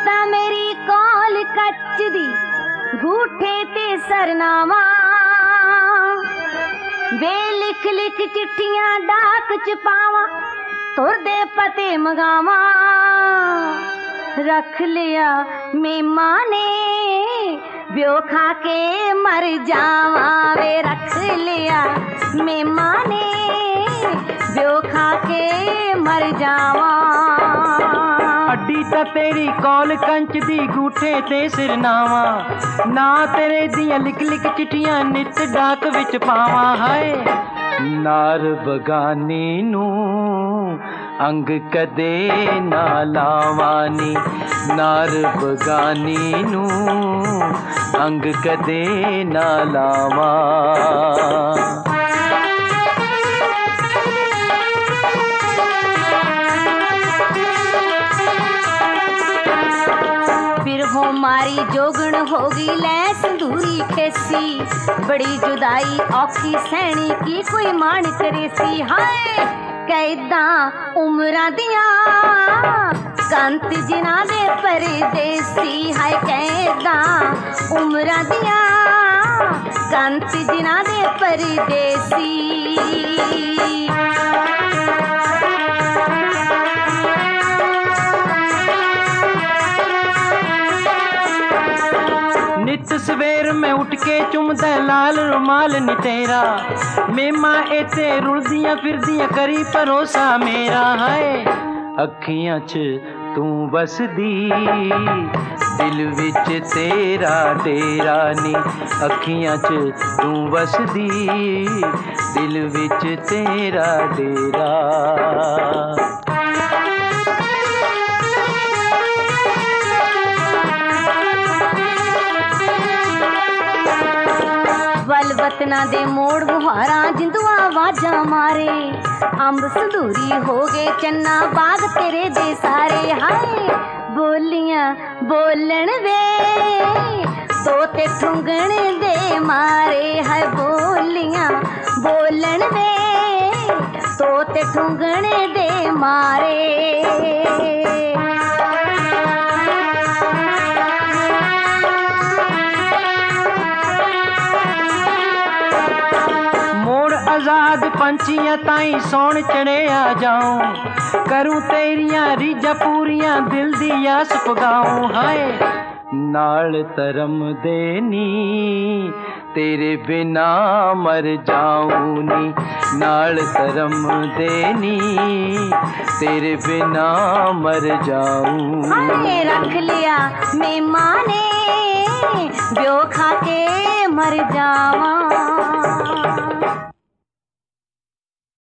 ता मेरी कौल कच दी गूठे ते सरनावा वे लिख लिख चिट्ठियां डाक च पावा तुरदे पते मंगावा रख लिया मेमा ने ब्यो खा के मर जावा वे रख लिया मेमा ने ब्यो खा के मर जावा अड्डी ता तेरी कौल कंच दी गूठे ते सिरनावा ना तेरे दियां लिख लिख चिट्ठियां नित डाक विच पावा हाय नार बगानी नू अंग कदे ना लावानी नार बगानी नू अंग कदे ना लावा मारी जोगण होगी लै संदूरी खेसी बड़ी जुदाई औखी सहनी की कोई मान करेसी हाय कैदा उमरां दियां कंत जिना दे परदेसी हाय कैदा उमरां दियां कंत जिना दे परदेसी नित सवेर में उठ के चुमदा लाल रुमाल नी तेरा मेमा इत्थे रुलदियां फिरदियां करी भरोसा मेरा है अखियां च तू बसदी दिल विच तेरा डेरा नी अखियां च तू बसदी दिल विच तेरा डेरा वतना दे मोड़ बुहारा जिंदुआ वाजा मारे अंब संदूरी हो गए चन्ना बाग तेरे दे सारे हाय बोलियां बोलन वे तोते ठुंगण दे मारे हाय बोलियां बोलन वे तोते ठुंगण दे मारे आजाद पंछियां ताई सौन चढ़े आ जाऊं करूं तेरियां रीझां पूरियां दिल दी आस पगाऊं हाय नाल तरम देनी तेरे बिना मर जाऊं नी नाल तरम देनी तेरे बिना मर जाऊं हाय रख लिया मेमा ने ब्यो खा के मर जावा